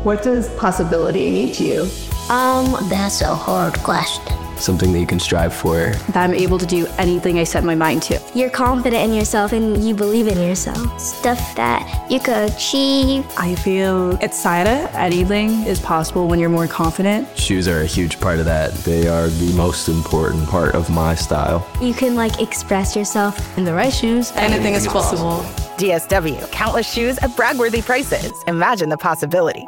What does possibility mean to you? That's a hard question. Something that you can strive for. That I'm able to do anything I set my mind to. You're confident in yourself and you believe in yourself. Stuff that you could achieve. I feel excited. Anything is possible when you're more confident. Shoes are a huge part of that. They are the most important part of my style. You can express yourself. In the right shoes, anything is possible. DSW, countless shoes at brag-worthy prices. Imagine the possibilities.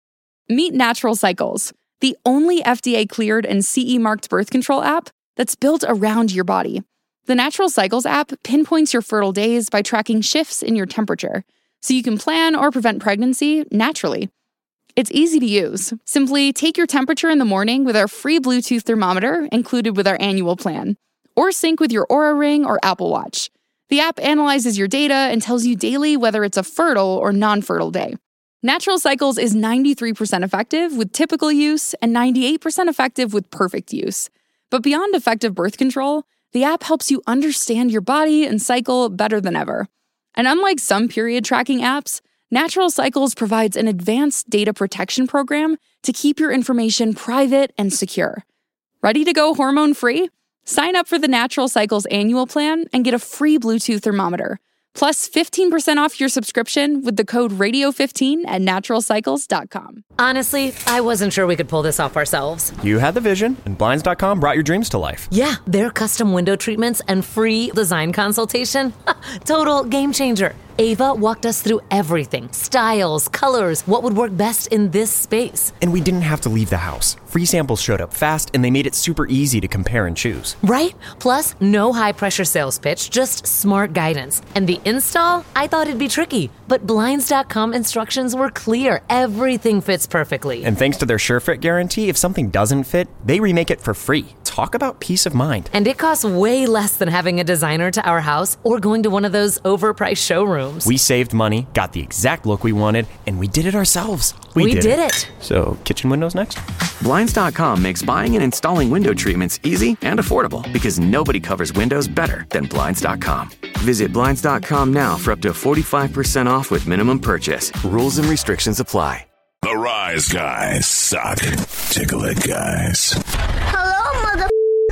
Meet Natural Cycles, the only FDA-cleared and CE-marked birth control app that's built around your body. The Natural Cycles app pinpoints your fertile days by tracking shifts in your temperature, so you can plan or prevent pregnancy naturally. It's easy to use. Simply take your temperature in the morning with our free Bluetooth thermometer included with our annual plan, or sync with your Oura Ring or Apple Watch. The app analyzes your data and tells you daily whether it's a fertile or non-fertile day. Natural Cycles is 93% effective with typical use and 98% effective with perfect use. But beyond effective birth control, the app helps you understand your body and cycle better than ever. And unlike some period tracking apps, Natural Cycles provides an advanced data protection program to keep your information private and secure. Ready to go hormone-free? Sign up for the Natural Cycles annual plan and get a free Bluetooth thermometer. Plus 15% off your subscription with the code radio15 at naturalcycles.com. Honestly, I wasn't sure we could pull this off ourselves. You had the vision, and Blinds.com brought your dreams to life. Yeah, their custom window treatments and free design consultation. Total game changer. Ava walked us through everything. Styles, colors, what would work best in this space. And we didn't have to leave the house. Free samples showed up fast, and they made it super easy to compare and choose. Right? Plus, no high-pressure sales pitch, just smart guidance. And the install? I thought it'd be tricky, but Blinds.com instructions were clear. Everything fits perfectly. And thanks to their SureFit guarantee, if something doesn't fit, they remake it for free. Talk about peace of mind. And it costs way less than having a designer to our house or going to one of those overpriced showrooms. We saved money, got the exact look we wanted, and we did it ourselves. We did it. So, kitchen windows next? Blinds.com makes buying and installing window treatments easy and affordable because nobody covers windows better than Blinds.com. Visit Blinds.com now for up to 45% off with minimum purchase. Rules and restrictions apply. The Rise Guys suck. Tickle it, guys. Hello, mother.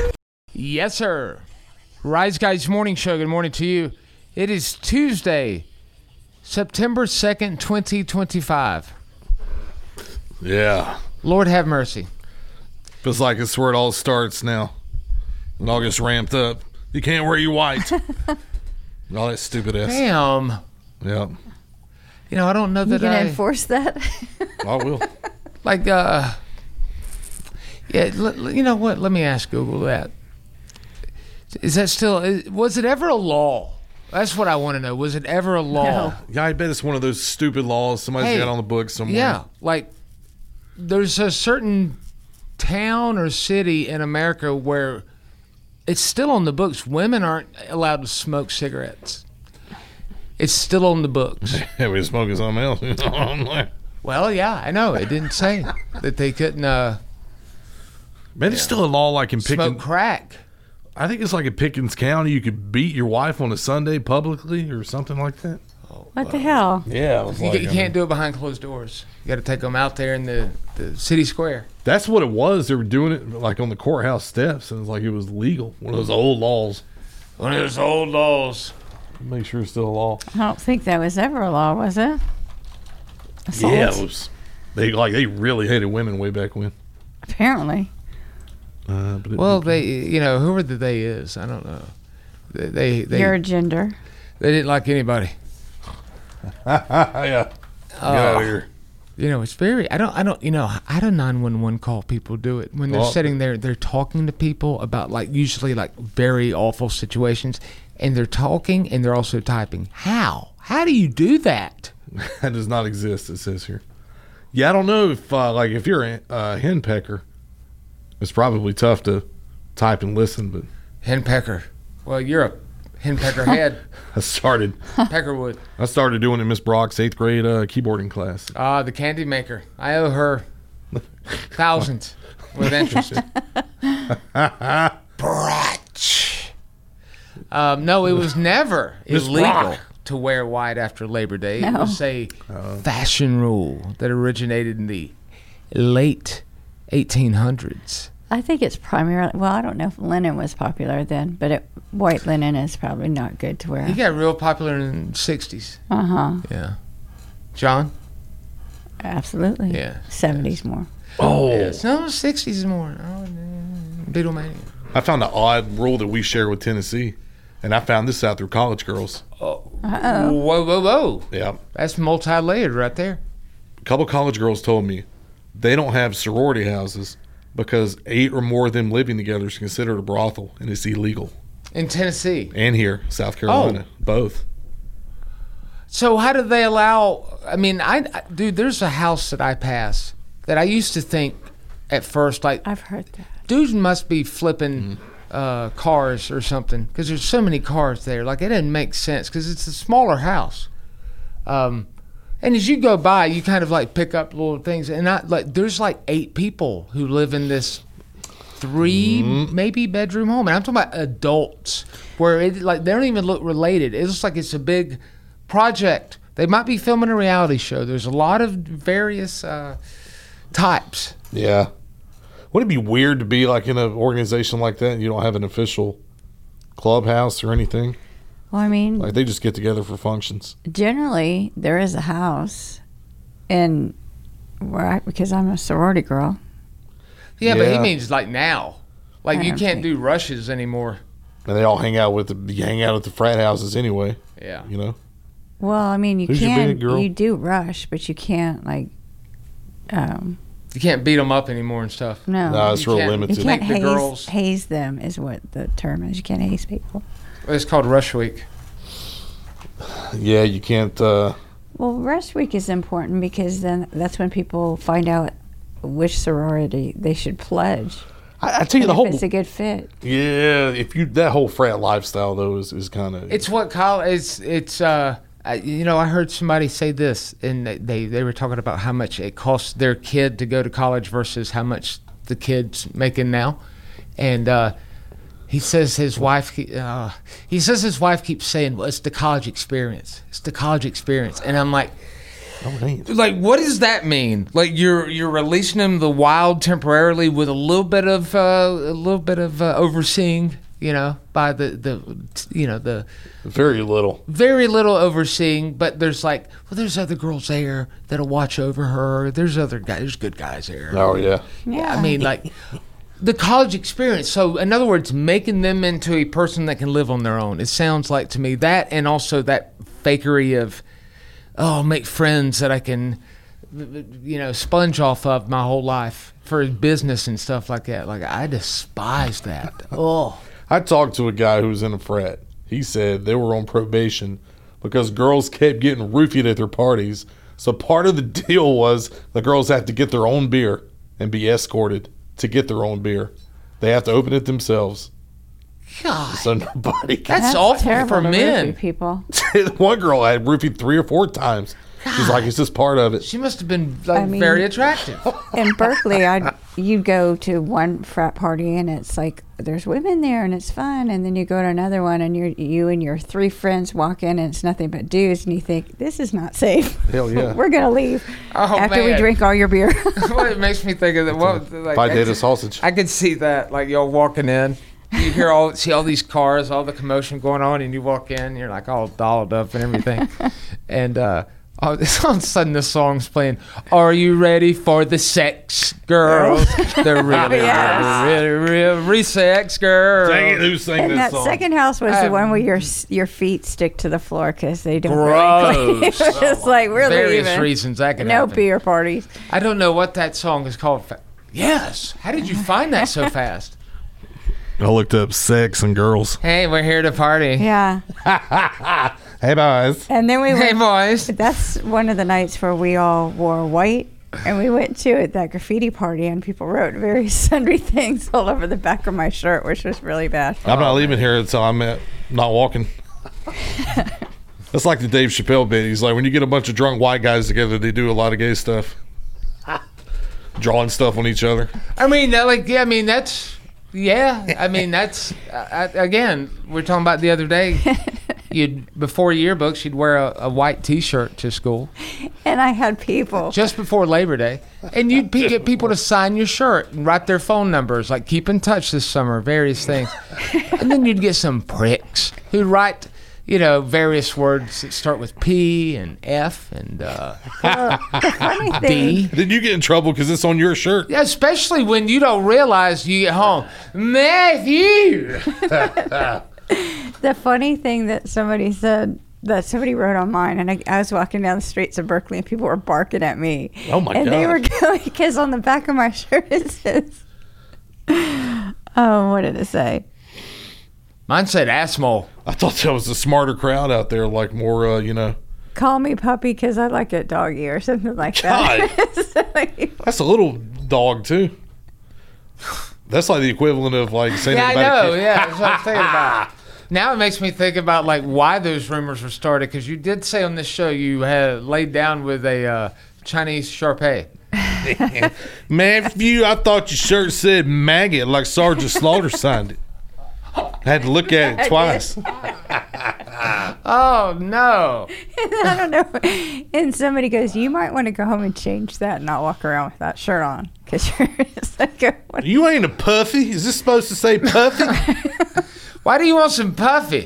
Yes, sir. Rise Guys Morning Show. Good morning to you. It is Tuesday, September 2nd, 2025. Yeah. Lord have mercy. Feels like it's where it all starts now. It all gets ramped up. You can't wear your white. And all that stupid ass. Damn. Yeah. You know, I don't know that you can enforce that. I will. Like, yeah, you know what? Let me ask Google that. Is that still, was it ever a law? That's what I want to know. Was it ever a law? No. Yeah, I bet it's one of those stupid laws somebody's got on the books somewhere. Yeah, like there's a certain town or city in America where it's still on the books. Women aren't allowed to smoke cigarettes. It's still on the books. Yeah, we're smoking something else. Well, yeah, I know. It didn't say that they couldn't. Man, it's still a law like in Pickens. Smoke crack. I think it's like in Pickens County. You could beat your wife on a Sunday publicly or something like that. What the hell? Yeah. You can't do it behind closed doors. You got to take them out there in the city square. That's what it was. They were doing it like on the courthouse steps, and it was like it was legal. One of those old laws. One of those old laws. Make sure it's still a law. I don't think that was ever a law, was it? Assault? Yeah, it was. They really hated women way back when. Apparently. Well, they, whoever the they is, I don't know. They your gender. They didn't like anybody. Yeah. Get out of here. It's very. I don't. How do 911 call people do it when they're sitting there? They're talking to people about usually very awful situations, and they're talking and they're also typing. How do you do that? That does not exist. It says here. Yeah, I don't know if you're a henpecker, it's probably tough to type and listen. But henpecker. Well, you're a henpecker head. I started doing it in Miss Brock's 8th grade keyboarding class. The candy maker. I owe her thousands with interest. Brach. No, it was never illegal. to wear white after Labor Day. It No. was a fashion rule that originated in the late 1800s. I think it's primarily, well, I don't know if linen was popular then, but white linen is probably not good to wear. He got real popular in the 60s. Uh-huh. Yeah. John? Absolutely. Yeah. 70s more. Oh. Yes. No, 60s more. Oh, Beatlemania. I found an odd rule that we share with Tennessee, and I found this out through College Girls. Uh-oh. Whoa. Yeah. That's multi-layered right there. A couple college girls told me they don't have sorority houses because 8 or more of them living together is considered a brothel, and it's illegal. In Tennessee. And here, South Carolina, both. So how do they allow? I mean, dude, there's a house that I pass that I used to think at first, like, I've heard that. Dudes must be flipping cars or something because there's so many cars there. Like, it doesn't make sense because it's a smaller house. And as you go by, you kind of like pick up little things. And there's like 8 people who live in this 3 maybe bedroom home. And I'm talking about adults where they don't even look related. It looks like it's a big project. They might be filming a reality show. There's a lot of various types. Yeah. Wouldn't it be weird to be like in an organization like that and you don't have an official clubhouse or anything? Well, I mean, Like they just get together for functions. generally there is a house in because I'm a sorority girl. Yeah, but he Yeah. means like now. Like I you don't can't think- do rushes anymore. And they all hang out at the frat houses anyway. Yeah. You know? Well, I mean, you Who's your can, big girl? you do rush, but you can't like, You can't beat them up anymore and stuff. no. No, it's You real can't- limited. You can't Make the girls- haze them is what the term is. You can't haze people. It's called Rush Week. Yeah, you can't. Well, Rush Week is important because then that's when people find out which sorority they should pledge. I tell you, and the if whole. it's a good fit. Yeah, that whole frat lifestyle though is kind of. It's what college. It's I heard somebody say this, and they were talking about how much it costs their kid to go to college versus how much the kid's making now, and he says his wife keeps saying, "Well, it's the college experience. It's the college experience," and I'm like. Like, what does that mean? Like, you're releasing them to the wild temporarily with a little bit of overseeing, by the very little overseeing. But there's there's other girls there that'll watch over her. There's good guys there. Oh yeah. Yeah. I mean, like the college experience. So, in other words, making them into a person that can live on their own. It sounds like to me that, and also that fakery of. Oh, make friends that I can, sponge off of my whole life for business and stuff like that. Like, I despise that. Oh. I talked to a guy who was in a frat. He said they were on probation because girls kept getting roofied at their parties. So part of the deal was the girls have to get their own beer and be escorted to get their own beer. They have to open it themselves. God. So nobody can. That's awful terrible for to men. roofie people. One girl I had roofied 3 or 4 times. She's like, it's just part of it. She must have been very attractive. In Berkeley, you'd go to one frat party and it's like there's women there and it's fun, and then you go to another one and you and your 3 friends walk in and it's nothing but dudes, and you think this is not safe. Hell yeah. We're gonna leave after we man. drink all your beer. Well, it makes me think of that. Pie data sausage. I could see that, like y'all walking in. You see all these cars, all the commotion going on, and you walk in, you're like all dolled up and everything. And all of a sudden this song's playing, Are You Ready for the Sex Girls? They're really sex girls. Dang it, who sang And this that song? second house was the one where your feet stick to the floor because they don't Gross. really clean. It's like we're Various leaving. reasons that could no happen. beer parties. I don't know what that song is called. Yes. How did you find that so fast? I looked up sex and girls. Hey, we're here to party. Yeah. Hey, boys. And then we went. Hey, boys. That's one of the nights where we all wore white, and we went to that graffiti party, and people wrote various sundry things all over the back of my shirt, which was really bad. I'm not leaving here until I'm not walking. That's like the Dave Chappelle bit. He's like, when you get a bunch of drunk white guys together, they do a lot of gay stuff. Drawing stuff on each other. I mean, that's... Yeah, I mean, that's... again, we were talking about the other day. Before yearbooks, you'd wear a white T-shirt to school. And I had people. Just before Labor Day. And you'd get people to sign your shirt and write their phone numbers, like keep in touch this summer, various things. And then you'd get some pricks who'd write, various words that start with P and F and the funny D. Then you get in trouble because it's on your shirt. Yeah, especially when you don't realize you get home. Matthew! The funny thing that somebody said, that somebody wrote on mine, and I was walking down the streets of Berkeley and people were barking at me. Oh my God. And they were going, because on the back of my shirt it says, what did it say? Mine said Asshole. I thought that was a smarter crowd out there, like more, Call me puppy because I like it doggy or something like that. That's a little dog too. That's like the equivalent of like saying Yeah, I about know. a kid. Yeah, that's what I'm thinking about. Now it makes me think about like why those rumors were started, because you did say on this show you had laid down with a Chinese Shar-Pei. Matthew, I thought your shirt said maggot like Sergeant Slaughter signed it. I had to look at it twice. Oh no! I don't know. And somebody goes, "You might want to go home and change that and not walk around with that shirt on, because you're just like You ain't a puffy. Is this supposed to say puffy? Why do you want some puffy?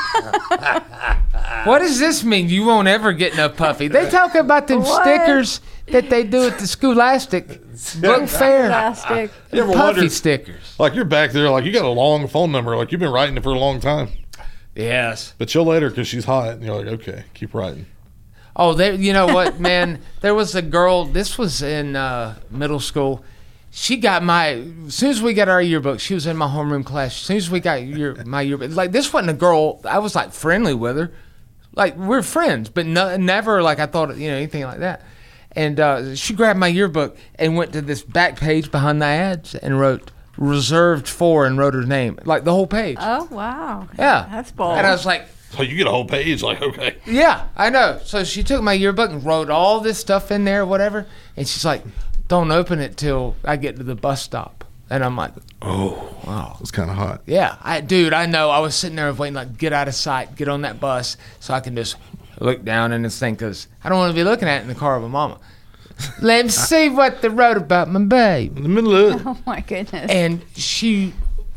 What does this mean? You won't ever get no puffy. They talk about them stickers that they do at the Scholastic book fair. Scholastic. You ever Puffy wondered, stickers. like you're back there, like you got a long phone number, like you've been writing it for a long time. Yes. But you'll let her because she's hot, and you're like, okay, keep writing. Oh, you know what, man? There was a girl. This was in middle school. She got as soon as we got our yearbook, she was in my homeroom class. As soon as we got my yearbook, like this wasn't a girl. I was like friendly with her, like we're friends, but never like I thought, anything like that. And she grabbed my yearbook and went to this back page behind the ads and wrote "reserved for" and wrote her name, like the whole page. Oh wow! Yeah, that's bold. And I was like, so you get a whole page, like okay. Yeah, I know. So she took my yearbook and wrote all this stuff in there, whatever. And she's like, "Don't open it till I get to the bus stop." And I'm like, "Oh, wow, it's kind of hot." Yeah, I know. I was sitting there waiting, like, get out of sight, get on that bus, so I can just look down in this thing, because I don't want to be looking at it in the car with mama. Let me see what they wrote about my babe. In the middle of it. Oh my goodness! And she.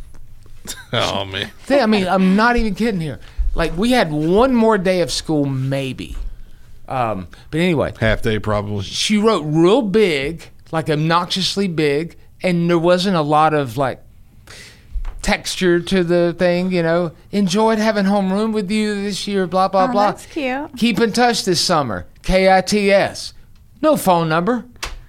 Oh man. I mean, I'm not even kidding here. Like, we had one more day of school, maybe. But anyway. Half day, probably. She wrote real big, like obnoxiously big, and there wasn't a lot of, like, texture to the thing, Enjoyed having homeroom with you this year, blah, blah, blah. That's cute. Keep in touch this summer. KITS. No phone number.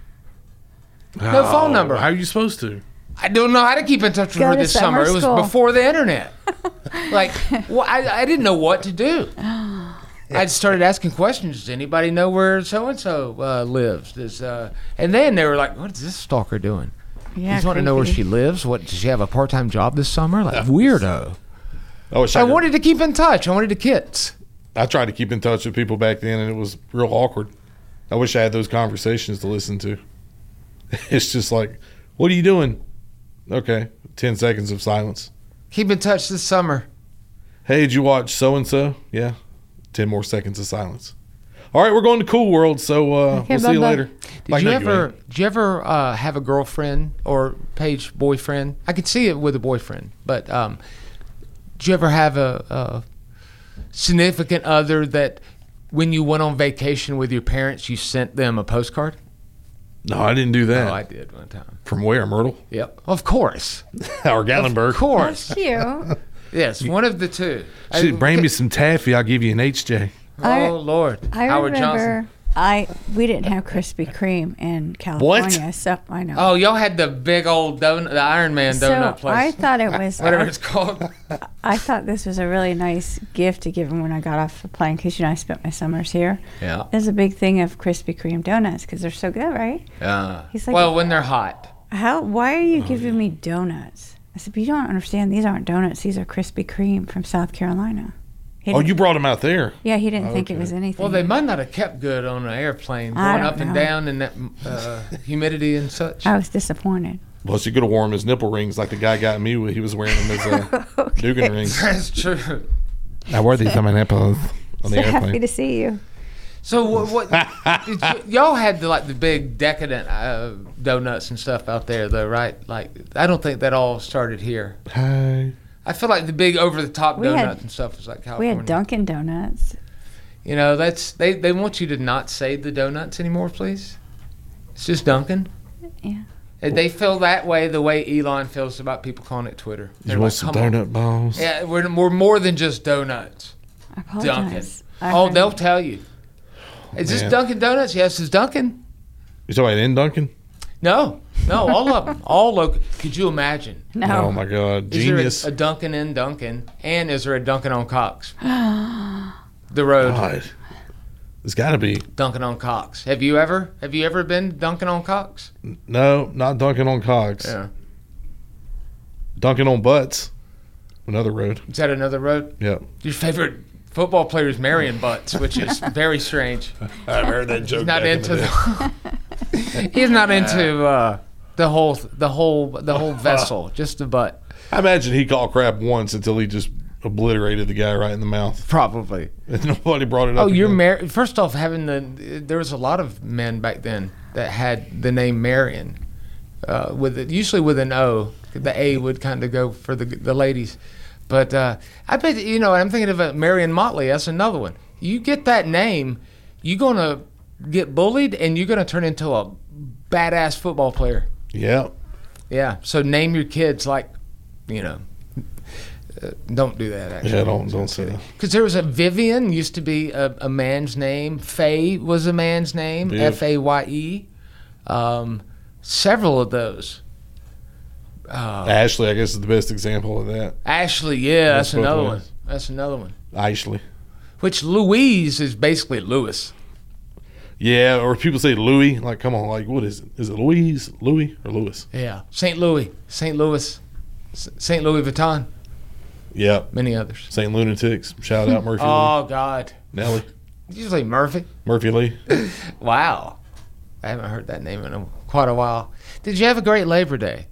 No phone number. How are you supposed to? I don't know how to keep in touch with her this summer. It was before the internet. Like, well, I didn't know what to do. I started asking questions. Does anybody know where so-and-so lives? And then they were like, what is this stalker doing? Yeah, you just want to know where she lives? What, does she have a part-time job this summer? Like, weirdo. I wanted to keep in touch. I wanted to kits. I tried to keep in touch with people back then, and it was real awkward. I wish I had those conversations to listen to. It's just like, what are you doing? Okay, 10 seconds of silence. Keep in touch this summer. Hey, did you watch so-and-so? Yeah, 10 more seconds of silence. All right, we're going to Cool World, so we'll see you later. Did you ever have a girlfriend or Paige boyfriend? I could see it with a boyfriend, but did you ever have a significant other that when you went on vacation with your parents, you sent them a postcard? No, I didn't do that. Oh, I did one time. From where, Myrtle? Yep. Of course. Or Gatlinburg. Of course. That's cute. Yes, one of the two. Bring me some taffy. I'll give you an HJ. Oh, Lord. Howard Johnson. We didn't have Krispy Kreme in California. What? So I know. Oh, y'all had the big old donut, the Iron Man donut place. I thought it was whatever it's called. I thought this was a really nice gift to give him when I got off the plane, because I spent my summers here. Yeah. There's a big thing of Krispy Kreme donuts because they're so good, right? Yeah. He's like, well, when they're hot. Why are you giving me donuts? I said, but you don't understand. These aren't donuts. These are Krispy Kreme from South Carolina. Oh, you brought them out there? Yeah, he didn't think it was anything. Well, they might not have kept good on an airplane, going up and down in that humidity and such. I was disappointed. Well, you could have worn his nipple rings like the guy got me with. He was wearing them as Dugan rings. That's true. I wore these on my nipples on the So happy airplane. to see you. So what y'all had the big decadent donuts and stuff out there though, right? Like I don't think that all started here. Hi. I feel like the big over the top We donuts had- and stuff was like We California. had Dunkin' Donuts. You know, that's they want you to not say the donuts anymore, please. It's just Dunkin'. Yeah. And they feel that way the way Elon feels about people calling it Twitter. You They're want like, some "Come on." donut balls? Yeah, we're more than just donuts. I apologize. Dunkin'. They'll tell you. Is this man. Dunkin' Donuts? Yes, it's Dunkin'. You talking about in Dunkin'? No, all of them, all local. Could you imagine? No. Oh my God, Is genius! there a Dunkin' in Dunkin', and is there a Dunkin' on Cox? The road. God. There's got to be. Dunkin' on Cox. Have you ever been Dunkin' on Cox? No, not Dunkin' on Cox. Yeah. Dunkin' on Butts. Another road. Is that another road? Yep. Your favorite football player is Marion Butts, which is very strange. I've heard that joke. He's not back in into the day. he's not into the whole vessel, just the butt. I imagine he caught crap once until he just obliterated the guy right in the mouth. Probably. And nobody brought it up. Oh, you're again. married. First off, there was a lot of men back then that had the name Marion, usually with an O. The A would kind of go for the ladies. But I bet, I'm thinking of Marion Motley. That's another one. You get that name, you're going to get bullied and you're going to turn into a badass football player. Yeah. Yeah. So name your kids like, don't do that, actually. Yeah, don't say that. Because there was a Vivian, used to be a man's name. Faye was a man's name, Viv. Faye. Several of those. Ashley, I guess, is the best example of that. Ashley, yeah, that's both another ways. one. That's another one. Ashley. Which Louise is basically Lewis. Yeah, or people say Louis. Like, come on, like, what is it? Is it Louise, Louis, or Louis? Yeah, St. Louis, St. Louis Vuitton. Yeah. Many others. St. Lunatics. Shout out Murphy Oh, Lee. God. Nelly. Did you say Murphy? Murphy Lee. Wow. I haven't heard that name in quite a while. Did you have a great Labor Day?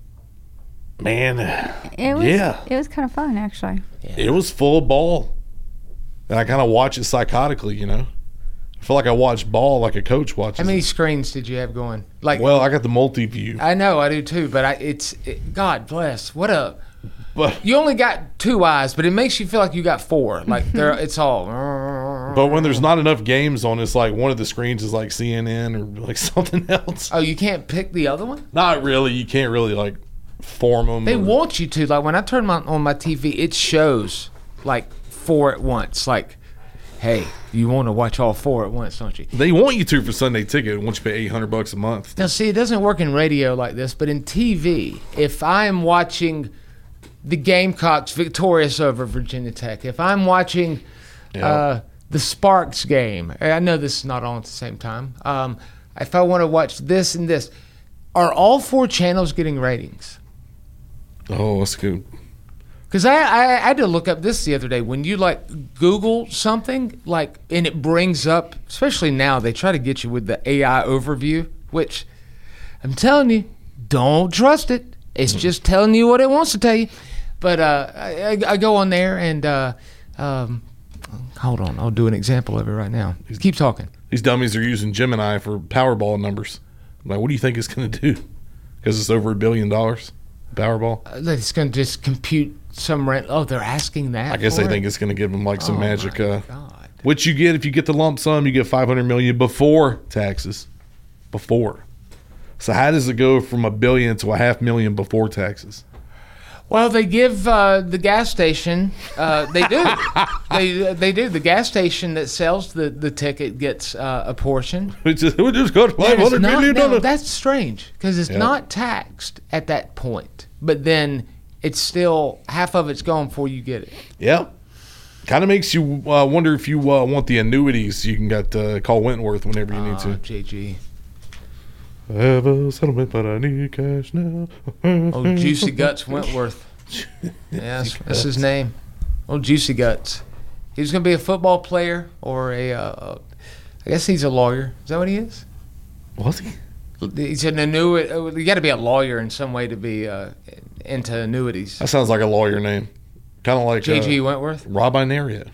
Man. It was, yeah. It was kind of fun, actually. It was full of ball. And I kind of watch it psychotically, I feel like I watch ball like a coach watches. How many screens did you have going? Well, I got the multi-view. I know, I do too, but God bless. You only got 2 eyes, but it makes you feel like you got 4. Like it's all. But when there's not enough games on, it's like one of the screens is like CNN or like something else. Oh, you can't pick the other one? Not really. You can't really like form them. They want you to. Like when I turn on my TV, it shows like 4 at once. Like, hey, you want to watch all 4 at once, don't you? They want you to for Sunday Ticket once you pay $800 a month. Now, see, it doesn't work in radio like this, but in TV, if I am watching the Gamecocks victorious over Virginia Tech, if I'm watching the Sparks game, I know this is not on at the same time. If I want to watch this and this, are all 4 channels getting ratings? Oh, that's good. Because I had to look up this the other day. When you Google something, and it brings up, especially now, they try to get you with the AI overview, which I'm telling you, don't trust it. It's just telling you what it wants to tell you. But I go on there and hold on, I'll do an example of it right now. Keep talking. These dummies are using Gemini for Powerball numbers. I'm like, what do you think it's going to do? Because it's over $1 billion. Powerball. It's going to just compute some rent. Oh, they're asking that. I guess for they it? think it's going to give them like some magic. My God. Which you get if you get the lump sum, you get $500 million before taxes. Before. So how does it go from $1 billion to $500,000 before taxes? Well, they give the gas station. They do. They do. The gas station that sells the ticket gets a portion. We just got $500 million. No, that's strange because it's Yep. not taxed at that point. But then it's still half of it's gone before you get it. Yeah. Kind of makes you wonder if you want the annuities. You can call Wentworth whenever you need to. JG. I have a settlement, but I need cash now. Oh, Juicy Guts Wentworth. Yes, that's his name. Oh, Juicy Guts. He was going to be a football player or I guess he's a lawyer. Is that what he is? Was he? He's an annuity. You got to be a lawyer in some way to be into annuities. That sounds like a lawyer name. Kind of like J.G. Wentworth? Rob Inaria.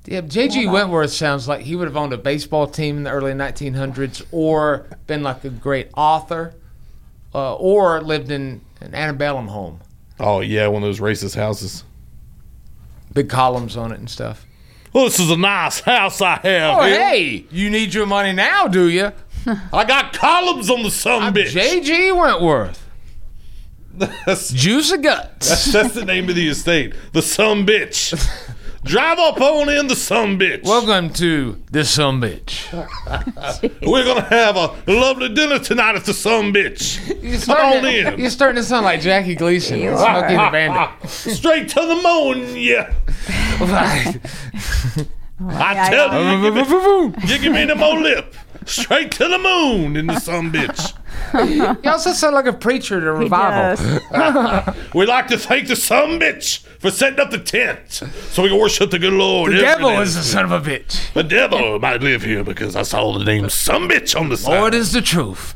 Yeah, J.G. Wentworth sounds like he would have owned a baseball team in the early 1900s or been like a great author or lived in an antebellum home. Oh, yeah, one of those racist houses. Big columns on it and stuff. Well, this is a nice house I have. Oh, here. hey, you need your money now, do you? I got columns on the bitch. J.G. Wentworth. Juice of guts. That's the name of the estate. The bitch. Drive up on in the bitch. Welcome to the bitch. We're going to have a lovely dinner tonight at the bitch. Come on in. You're starting to sound like Jackie Gleason. Smokey the Bandit. Straight to the moon, yeah. Right. I tell you, you give me the more lip. Straight to the moon in the bitch. You also sound like a preacher at a revival. We'd like to thank the bitch for setting up the tent so we can worship the good Lord. The devil is the son of a bitch. The devil might live here because I saw the name bitch on the side. Lord is the truth.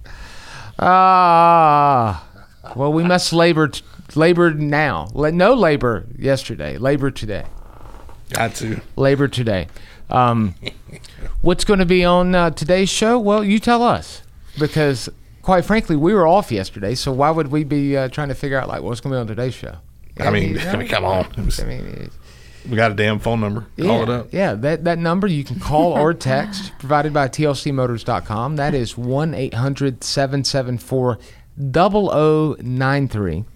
Well, we must labor now. No labor yesterday. Labor today. Got to. Labor today. What's going to be on today's show? Well, you tell us. Because, quite frankly, we were off yesterday, so why would we be trying to figure out like what's going to be on today's show? I mean, come on. We got a damn phone number. Call it up. Yeah, that number you can call or text, provided by TLCmotors.com. That is 1-800-774-0093.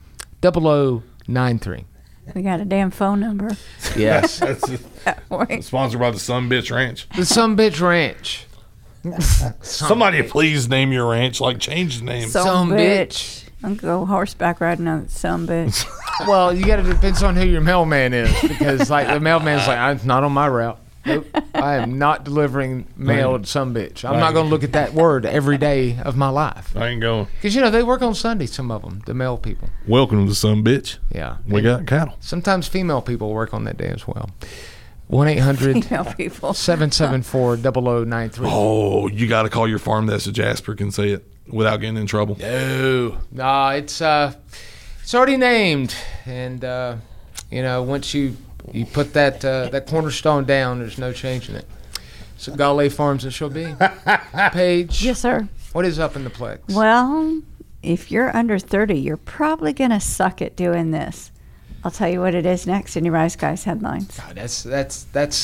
0093. We got a damn phone number. Yes. Sponsored by the bitch Ranch. The bitch Ranch. Somebody please name your ranch. Like, change the name. Some bitch. I'll go horseback riding on some bitch. Well, you got to depends on who your mailman is, because like the mailman's like, it's not on my route. Nope, I am not delivering mail to some bitch. I'm not going to look at that word every day of my life. I ain't going. Because they work on Sunday. Some of them, the mail people. Welcome to some bitch. Yeah, we got cattle. Sometimes female people work on that day as well. 1-800-774-0093. Oh, you got to call your farm that so Jasper can say it without getting in trouble. No, it's already named, and once you put that cornerstone down, there's no changing it. So Gaulé Farms it shall be. Paige. Yes, sir. What is up in the Plex? Well, if you're under 30, you're probably gonna suck at doing this. I'll tell you what it is next in your Rise Guys headlines. God, that's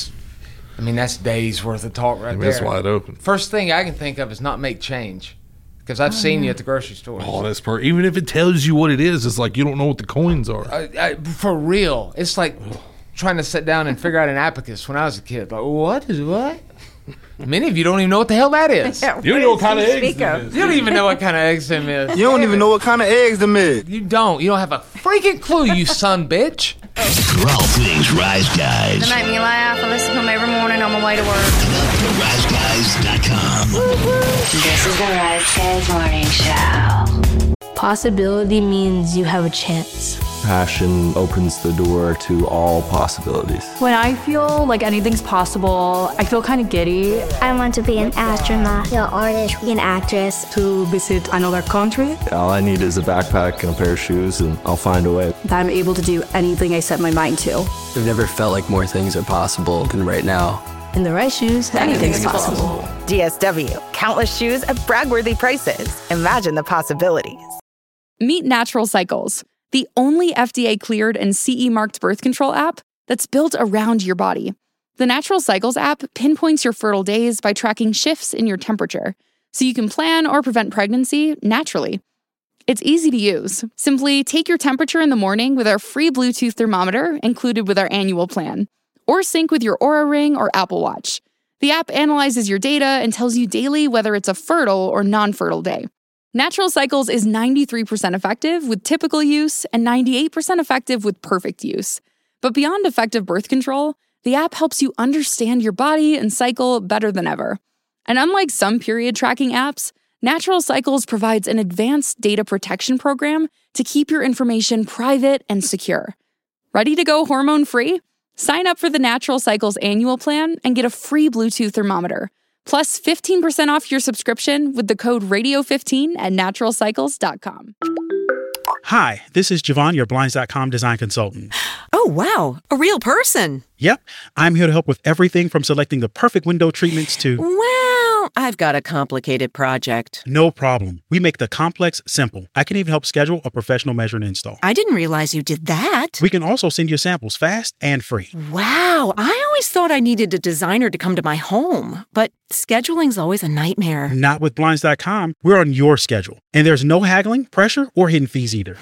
days worth of talk right there. That's wide open. First thing I can think of is not make change, because I've seen you at the grocery store. Oh, that's perfect. Even if it tells you what it is, it's like you don't know what the coins are. For real, it's like trying to sit down and figure out an abacus when I was a kid. Like, what is what? Many of you don't even know what the hell that is. Yeah, you don't know what kind of eggs them is. You don't even know what kind of eggs them is. You don't even know what kind of eggs them is. You don't. You don't have a freaking clue, you son bitch. For all things Rise Guys. They make me laugh. I listen to them every morning on my way to work. Go to RiseGuys.com. This is the Rise Guys Morning Show. Possibility means you have a chance. Passion opens the door to all possibilities. When I feel like anything's possible, I feel kind of giddy. I want to be an astronaut, An artist, an actress. To visit another country. All I need is a backpack and a pair of shoes, and I'll find a way. That I'm able to do anything I set my mind to. I've never felt like more things are possible than right now. In the right shoes, anything's possible. DSW, countless shoes at brag-worthy prices. Imagine the possibilities. Meet Natural Cycles, the only FDA-cleared and CE-marked birth control app that's built around your body. The Natural Cycles app pinpoints your fertile days by tracking shifts in your temperature, so you can plan or prevent pregnancy naturally. It's easy to use. Simply take your temperature in the morning with our free Bluetooth thermometer included with our annual plan, or sync with your Oura Ring or Apple Watch. The app analyzes your data and tells you daily whether it's a fertile or non-fertile day. Natural Cycles is 93% effective with typical use and 98% effective with perfect use. But beyond effective birth control, the app helps you understand your body and cycle better than ever. And unlike some period tracking apps, Natural Cycles provides an advanced data protection program to keep your information private and secure. Ready to go hormone-free? Sign up for the Natural Cycles annual plan and get a free Bluetooth thermometer. Plus 15% off your subscription with the code radio15 at naturalcycles.com. Hi, this is Javon, your Blinds.com design consultant. Oh, Oh, wow. A real person. Yep. I'm here to help with everything from selecting the perfect window treatments to... Well, I've got a complicated project. No problem. We make the complex simple. I can even help schedule a professional measure and install. I didn't realize you did that. We can also send you samples fast and free. Wow. I always thought I needed a designer to come to my home, but scheduling's always a nightmare. Not with Blinds.com. We're on your schedule. And there's no haggling, pressure, or hidden fees either.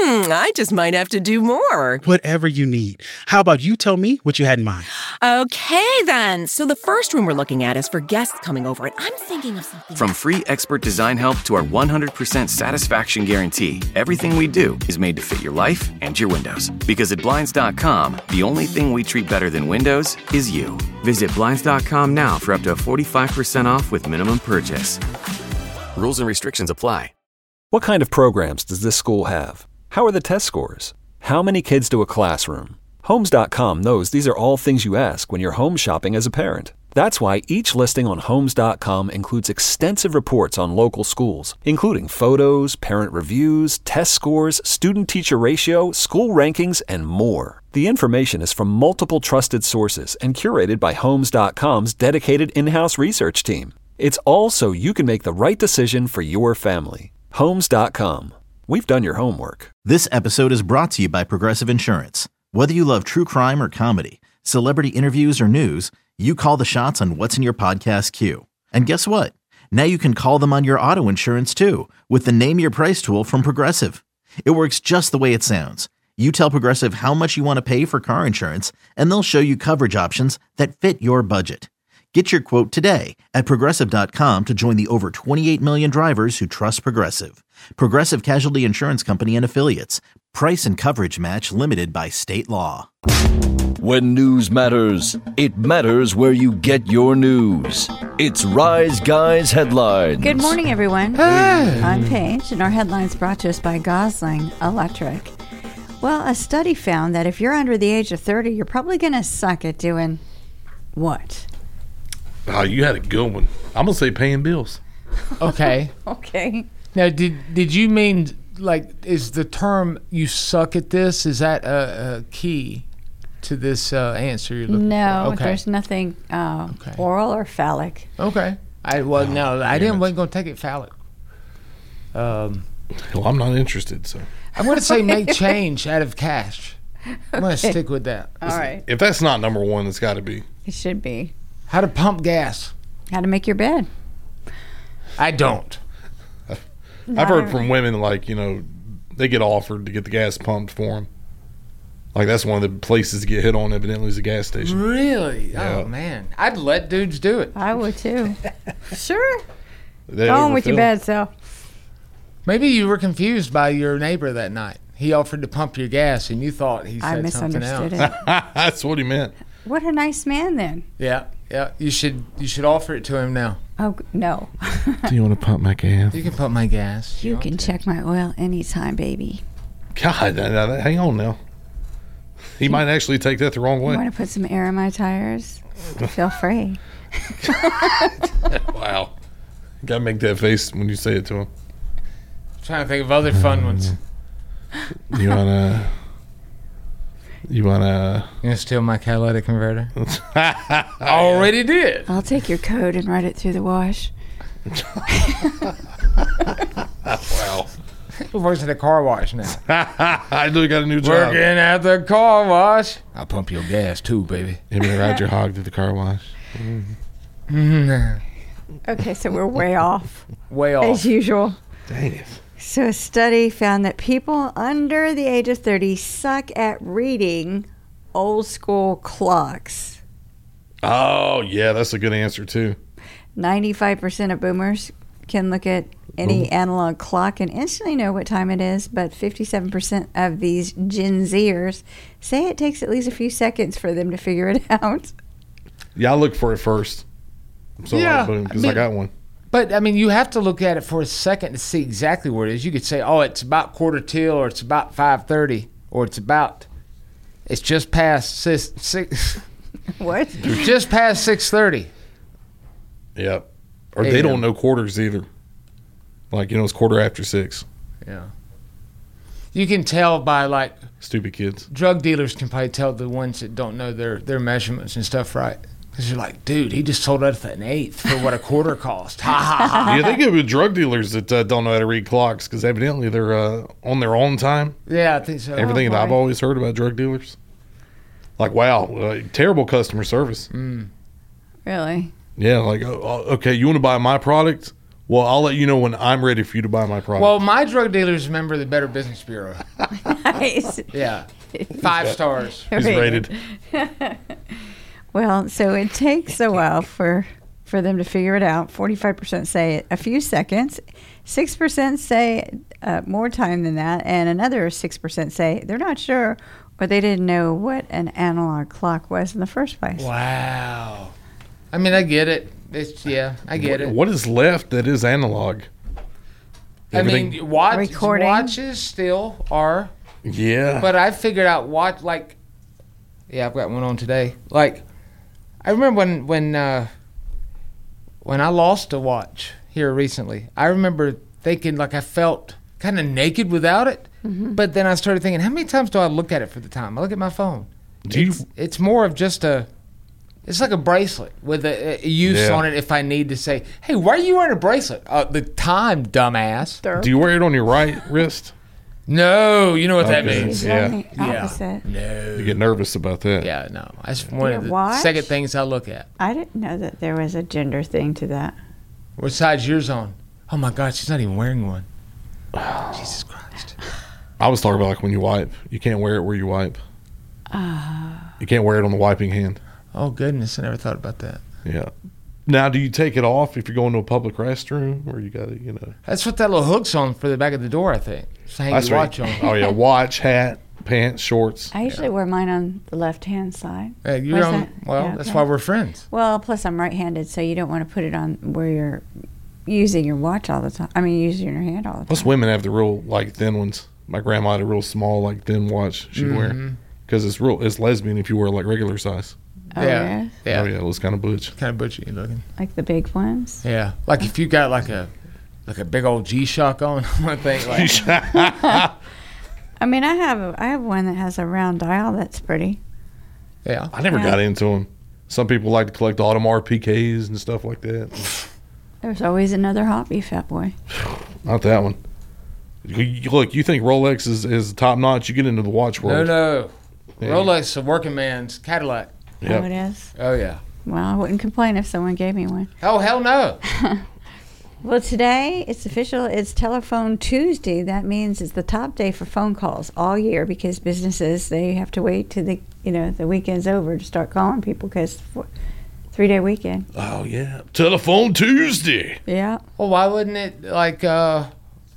I just might have to do more. Whatever you need. How about you tell me what you had in mind? Okay, then. So the first room we're looking at is for guests coming over, and I'm thinking of something. From free expert design help to our 100% satisfaction guarantee, everything we do is made to fit your life and your windows. Because at Blinds.com, the only thing we treat better than windows is you. Visit Blinds.com now for up to 45% off with minimum purchase. Rules and restrictions apply. What kind of programs does this school have? How are the test scores? How many kids do a classroom? Homes.com knows these are all things you ask when you're home shopping as a parent. That's why each listing on Homes.com includes extensive reports on local schools, including photos, parent reviews, test scores, student-teacher ratio, school rankings, and more. The information is from multiple trusted sources and curated by Homes.com's dedicated in-house research team. It's all so you can make the right decision for your family. Homes.com. We've done your homework. This episode is brought to you by Progressive Insurance. Whether you love true crime or comedy, celebrity interviews or news, you call the shots on what's in your podcast queue. And guess what? Now you can call them on your auto insurance too with the Name Your Price tool from Progressive. It works just the way it sounds. You tell Progressive how much you want to pay for car insurance, and they'll show you coverage options that fit your budget. Get your quote today at Progressive.com to join the over 28 million drivers who trust Progressive. Progressive Casualty Insurance Company and Affiliates. Price and coverage match limited by state law. When news matters, it matters where you get your news. It's Rise Guys Headlines. Good morning, everyone. Hey. I'm Paige, and our headlines brought to us by Gosling Electric. Well, a study found that if you're under the age of 30, you're probably going to suck at doing what? Oh, you had a good one. I'm going to say paying bills. Okay. Okay. Now, did you mean, like, is the term you suck at this, is that a key to this answer you're looking for? No, okay. There's nothing oral or phallic. Okay. I wasn't going to take it phallic. Well, I'm not interested, so. I'm going to say make change out of cash. I'm going to stick with that. All right. If that's not number one, it's got to be. It should be. How to pump gas. How to make your bed. I don't. I've heard from women, like, they get offered to get the gas pumped for them. Like, that's one of the places to get hit on, evidently, is a gas station. Really? Yeah. Oh, man. I'd let dudes do it. I would, too. Sure. Go on with your bed self. Maybe you were confused by your neighbor that night. He offered to pump your gas, and you thought he said something else. I misunderstood it. That's what he meant. What a nice man, then. Yeah. You should offer it to him now. Oh, no. Do you want to pump my gas? You can pump my gas. You can check my oil anytime, baby. God, hang on now. He might actually take that the wrong way. You want to put some air in my tires? Feel free. Wow. You got to make that face when you say it to him. I'm trying to think of other fun ones. You wanna steal my catalytic converter? Already did. I'll take your code and run it through the wash. Wow. He works at a car wash now. I know you got a new job. Working at the car wash. I'll pump your gas too, baby. You gonna ride your hog to the car wash? Okay, so we're way off. Way off. As usual. Dang it. So a study found that people under the age of 30 suck at reading old school clocks. Oh, yeah, that's a good answer, too. 95% of boomers can look at any analog clock and instantly know what time it is, but 57% of these Gen Zers say it takes at least a few seconds for them to figure it out. Yeah, I look for it first. So because I got one. But, you have to look at it for a second to see exactly where it is. You could say, it's about 4:45, or it's about 5:30, or it's just past 6. What? Just past 6:30. Yep. Or they don't know quarters either. Like, it's 6:15. Yeah. You can tell by like stupid kids. Drug dealers can probably tell the ones that don't know their measurements and stuff right. Because you're like, dude, he just sold us an eighth for what a quarter cost. Ha ha ha. Yeah, they give it drug dealers that don't know how to read clocks because evidently they're on their own time. Yeah, I think so. Everything that I've always heard about drug dealers. Like, wow, terrible customer service. Really? Yeah, like, okay, you want to buy my product? Well, I'll let you know when I'm ready for you to buy my product. Well, my drug dealer's a member of the Better Business Bureau. Nice. Yeah. 5 stars. He's rated. Well, so it takes a while for them to figure it out. 45% say a few seconds. 6% say more time than that. And another 6% say they're not sure or they didn't know what an analog clock was in the first place. Wow. I mean, I get it. I get it. What is left that is analog? Everything, I mean, watches still are. Yeah. But I figured out I've got one on today. Like, I remember when I lost a watch here recently, I remember thinking like I felt kind of naked without it. Mm-hmm. But then I started thinking, how many times do I look at it for the time? I look at my phone. It's more of just it's like a bracelet with a use on it if I need to say, hey, why are you wearing a bracelet? The time, dumbass. Do you wear it on your right wrist? No, you know what that means. Yeah. No. You get nervous about that. Yeah, no. That's one of the second things I look at. I didn't know that there was a gender thing to that. What side's yours on? Oh, my God, she's not even wearing one. Jesus Christ. I was talking about like when you wipe. You can't wear it where you wipe. You can't wear it on the wiping hand. Oh, goodness. I never thought about that. Yeah. Now, do you take it off if you're going to a public restroom or you got to, That's what that little hook's on for the back of the door, I think. Just hang your watch on. Oh, yeah. Watch, hat, pants, shorts. I usually wear mine on the left-hand side. Hey, that's why we're friends. Well, plus I'm right-handed, so you don't want to put it on where you're using your watch all the time. I mean, using your hand all the time. Most women have the real, like, thin ones. My grandma had a real small, like, thin watch she'd wear. Because it's lesbian if you wear, like, regular size. Oh, yeah. Yeah. Oh, yeah, it was kind of butch. Kind of butchy looking. Like the big ones? Yeah. Like if you got like a big old G-Shock on, I think like. I mean, I have one that has a round dial that's pretty. Yeah. I never got into them. Some people like to collect Audemars Piguets and stuff like that. There's always another hobby, fat boy. Not that one. Look, you think Rolex is top notch, you get into the watch world. No. Yeah. Rolex is a working man's Cadillac. Yep. Oh, it is? Oh, yeah. Well, I wouldn't complain if someone gave me one. Oh, hell no. Well, today it's official. It's Telephone Tuesday. That means it's the top day for phone calls all year because businesses, they have to wait till the weekend's over to start calling people because 3-day weekend. Oh, yeah. Telephone Tuesday. Yeah. Well, why wouldn't it like I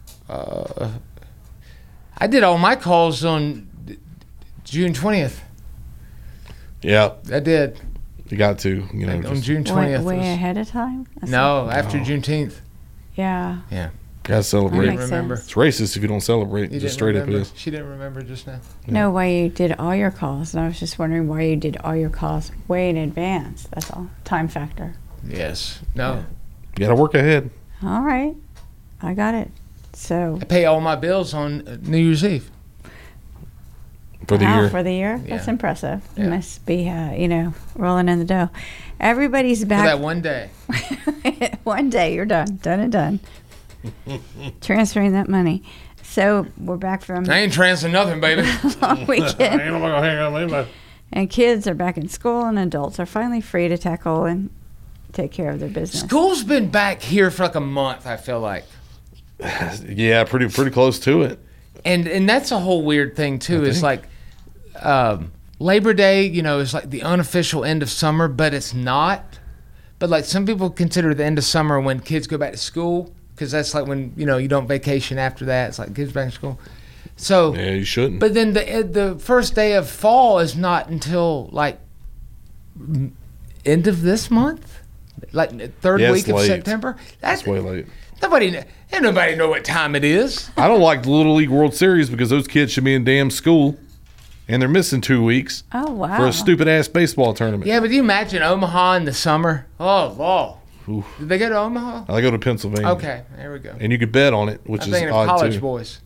did all my calls on June 20th. Yeah. I did. You got to, on June 20th. Way ahead of time? After Juneteenth. Yeah. Yeah. Gotta celebrate. I didn't remember. It's racist if you don't celebrate. Just straight up it is. She didn't remember just now. No, why you did all your calls. And I was just wondering why you did all your calls way in advance. That's all. Time factor. Yes. No. You gotta work ahead. All right. I got it. So I pay all my bills on New Year's Eve. For the year. For the year? Yeah. That's impressive. Yeah. You must be, rolling in the dough. Everybody's back. For that one day. One day, you're done. Done and done. Transferring that money. So we're back from... I ain't transferring nothing, baby. Long weekend. And kids are back in school, and adults are finally free to tackle and take care of their business. School's been back here for like a month, I feel like. Yeah, pretty close to it. And that's a whole weird thing too. It's like Labor Day, is like the unofficial end of summer, but it's not. But like some people consider the end of summer when kids go back to school because that's like when you don't vacation after that. It's like kids back to school. So yeah, you shouldn't. But then the first day of fall is not until like end of this month, like third week of September. That's way late. Nobody know what time it is. I don't like the Little League World Series because those kids should be in damn school, and they're missing 2 weeks. Oh, wow. For a stupid-ass baseball tournament. Yeah, but you imagine Omaha in the summer? Oh, wow. Oof. Did they go to Omaha? I go to Pennsylvania. Okay, there we go. And you could bet on it, which I'm is thinking odd, of college too. boys.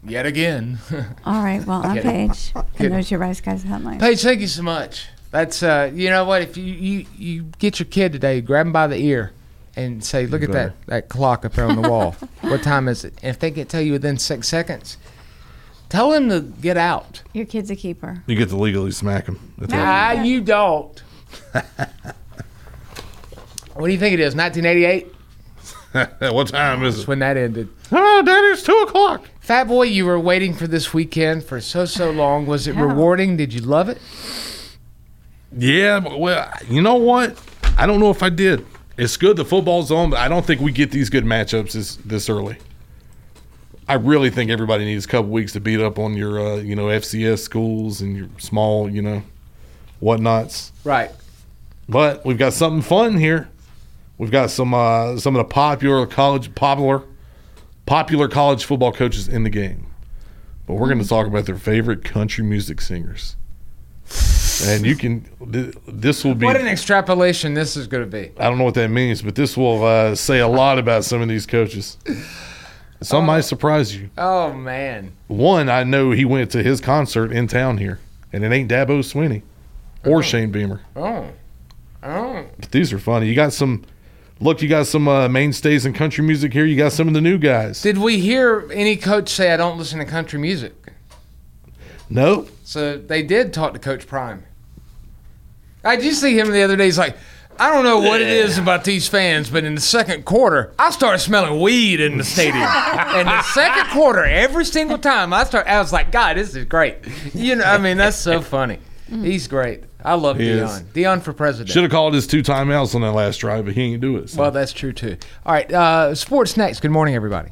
Yet again. All right. Well, I'm Kidding. Paige. And there's your Rise Guys hotline. Paige, thank you so much. That's, you know what? If you get your kid today, grab him by the ear and say, look at that clock up there on the wall. What time is it? And if they can tell you within 6 seconds, tell him to get out. Your kid's a keeper. You get to legally smack him. You don't. What do you think it is, 1988? What time is it? That's when that ended. Oh, Daddy, it's 2 o'clock. Fat Boy, you were waiting for this weekend for so long. Was it rewarding? Did you love it? Yeah, well, you know what? I don't know if I did. It's good the football's on, but I don't think we get these good matchups this early. I really think everybody needs a couple weeks to beat up on your, FCS schools and your small, whatnots. Right. But we've got something fun here. We've got some of the popular college football coaches in the game. But we're going to talk about their favorite country music singers. And this will be... What an extrapolation this is going to be. I don't know what that means, but this will say a lot about some of these coaches. Some might surprise you. Oh, man. One, I know he went to his concert in town here, and it ain't Dabo Swinney or Shane Beamer. Oh. But these are funny. You got some mainstays in country music here. You got some of the new guys. Did we hear any coach say, I don't listen to country music? No. So they did talk to Coach Prime. I did see him the other day. He's like, I don't know what it is about these fans, but in the second quarter, I started smelling weed in the stadium. In the second quarter, every single time I was like, God, this is great. That's so funny. He's great. I love Deion. Deion for president. Should have called his 2 timeouts on that last drive, but he ain't do it. So. Well, that's true, too. All right, sports next. Good morning, everybody.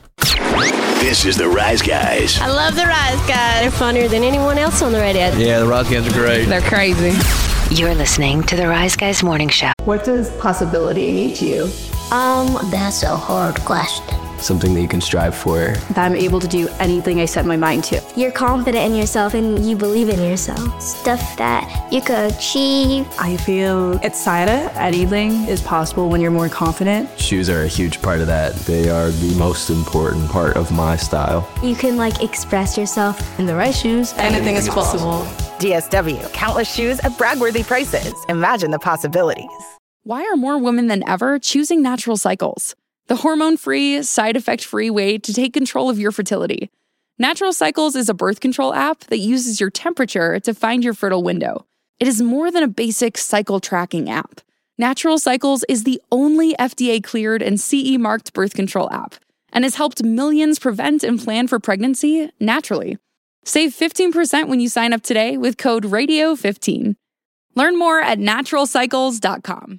This is the Rise Guys. I love the Rise Guys. They're funnier than anyone else on the radio. Yeah, the Rise Guys are great. They're crazy. You're listening to the Rise Guys Morning Show. What does possibility mean to you? That's a hard question. Something that you can strive for. That I'm able to do anything I set my mind to. You're confident in yourself and you believe in yourself. Stuff that you could achieve. I feel excited. Anything is possible when you're more confident. Shoes are a huge part of that. They are the most important part of my style. You can express yourself In the right shoes, Anything is possible. DSW, countless shoes at brag-worthy prices. Imagine the possibilities. Why are more women than ever choosing Natural Cycles? The hormone-free, side-effect-free way to take control of your fertility. Natural Cycles is a birth control app that uses your temperature to find your fertile window. It is more than a basic cycle tracking app. Natural Cycles is the only FDA-cleared and CE-marked birth control app and has helped millions prevent and plan for pregnancy naturally. Save 15% when you sign up today with code RADIO15. Learn more at naturalcycles.com.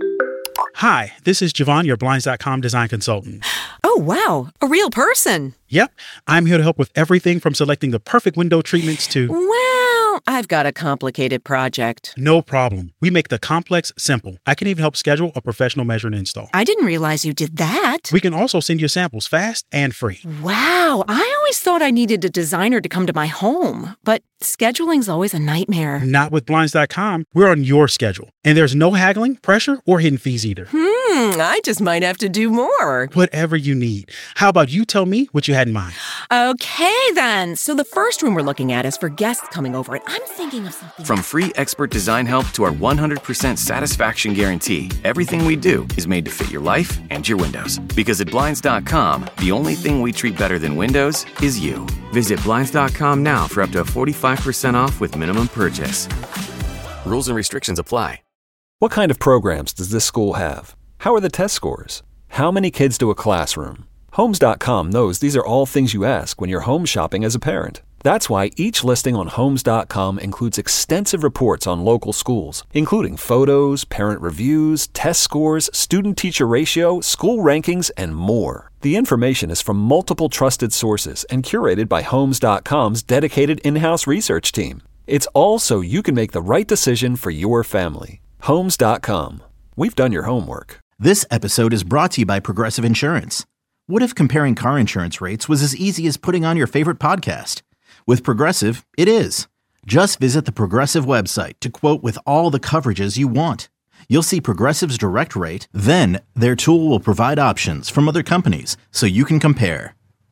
Hi, this is Javon, your Blinds.com design consultant. Oh, wow. A real person. Yep. I'm here to help with everything from selecting the perfect window treatments to... Well, I've got a complicated project. No problem. We make the complex simple. I can even help schedule a professional measure and install. I didn't realize you did that. We can also send you samples fast and free. Wow. I always thought I needed a designer to come to my home, but scheduling's always a nightmare. Not with Blinds.com. We're on your schedule. And there's no haggling, pressure, or hidden fees either. I just might have to do more. Whatever you need. How about you tell me what you had in mind? Okay, then. So the first room we're looking at is for guests coming over, and I'm thinking of something. From free expert design help to our 100% satisfaction guarantee, everything we do is made to fit your life and your windows. Because at Blinds.com, the only thing we treat better than windows is you. Visit Blinds.com now for up to 45% off with minimum purchase. Rules and restrictions apply. What kind of programs does this school have? How are the test scores? How many kids do a classroom? Homes.com knows these are all things you ask when you're home shopping as a parent. That's why each listing on Homes.com includes extensive reports on local schools, including photos, parent reviews, test scores, student-teacher ratio, school rankings, and more. The information is from multiple trusted sources and curated by Homes.com's dedicated in-house research team. It's all so you can make the right decision for your family. Homes.com. We've done your homework. This episode is brought to you by Progressive Insurance. What if comparing car insurance rates was as easy as putting on your favorite podcast? With Progressive, it is. Just visit the Progressive website to quote with all the coverages you want. You'll see Progressive's direct rate, then their tool will provide options from other companies so you can compare.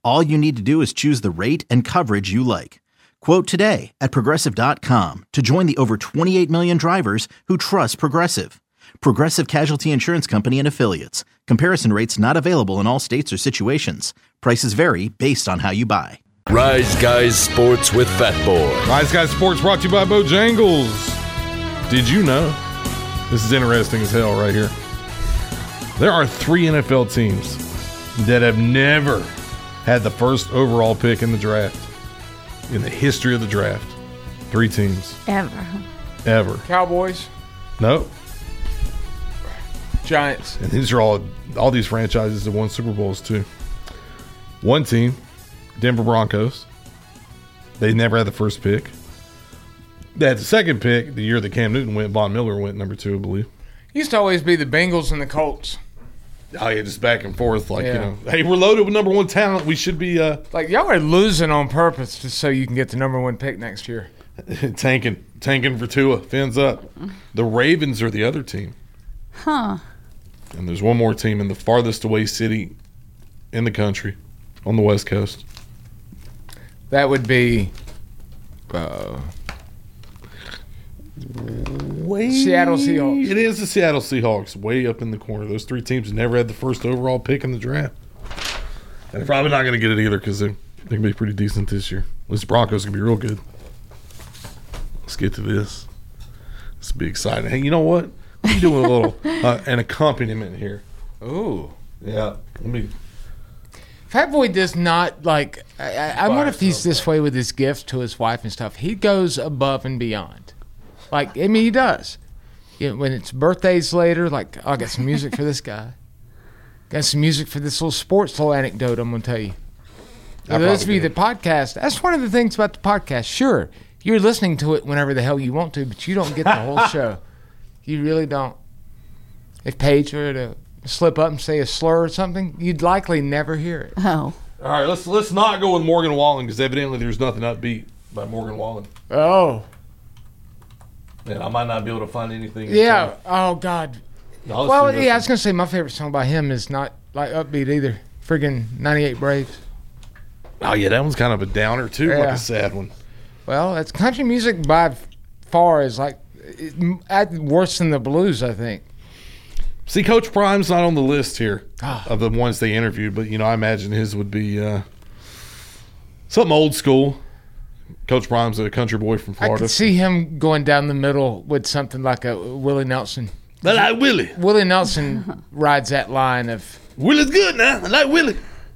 All you need to do is choose the rate and coverage you like. Quote today at Progressive.com to join the over 28 million drivers who trust Progressive. Progressive Casualty Insurance Company and Affiliates. Comparison rates not available in all states or situations. Prices vary based on how you buy. Rise Guys Sports with Fat Boy. Rise Guys Sports brought to you by Bojangles. Did you know? This is interesting as hell right here. There are 3 NFL teams that have never had the first overall pick in the draft. In the history of the draft. 3 teams. Ever. Cowboys? No. Giants. And these are all these franchises that won Super Bowls too. One team, Denver Broncos. They never had the first pick. They had the second pick the year that Cam Newton went. Von Miller went number 2, I believe. Used to always be the Bengals and the Colts. Oh, yeah, just back and forth. Like, you know, hey, we're loaded with number 1 talent. We should be. Like, y'all are losing on purpose just so you can get the number 1 pick next year. tanking for Tua. Fins up. The Ravens are the other team. Huh. And there's one more team in the farthest away city in the country on the West Coast. That would be Seattle Seahawks. It is the Seattle Seahawks, way up in the corner. Those 3 teams never had the first overall pick in the draft. And they're probably not going to get it either because they're going to be pretty decent this year. At least the Broncos are going to be real good. Let's get to this. This will be exciting. Hey, you know what? Let me do a little an accompaniment here. Ooh. Yeah. Let me. Fat Boy does not, like, I wonder if he's this way with his gifts to his wife and stuff. He goes above and beyond. Like, I mean, he does. You know, when it's birthdays later, like, I got some music for this guy. Got some music for this little anecdote I'm going to tell you. For those of you that podcast, that's one of the things about the podcast. Sure, you're listening to it whenever the hell you want to, but you don't get the whole show. You really don't. If Paige were to slip up and say a slur or something, you'd likely never hear it. Oh. All right, let's not go with Morgan Wallen because evidently there's nothing upbeat by Morgan Wallen. Oh. And I might not be able to find anything. Yeah. Oh, God. No, well, yeah, I was going to say my favorite song by him is not like upbeat either. Friggin' 98 Braves. Oh, yeah, that one's kind of a downer, too, Yeah. like a sad one. Well, it's country music by far is like worse than the blues, I think. See, Coach Prime's not on the list here of the ones they interviewed, but, you know, I imagine his would be something old school. Coach Prime's a country boy from Florida. I could see him going down the middle with something like a Willie Nelson. I like Willie. Willie Nelson rides that line of... Willie's good now. I like Willie.